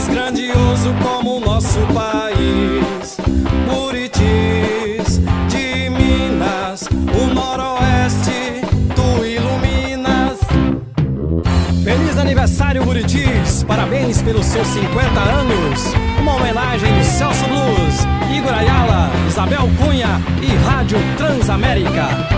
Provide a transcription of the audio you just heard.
país grandioso como o nosso país. Buritis de Minas, o noroeste tu iluminas. Feliz aniversário, Buritis! Parabéns pelos seus 50 anos. Uma homenagem do Celso Blues, Igor Ayala, Isabel Cunha e Rádio Transamérica.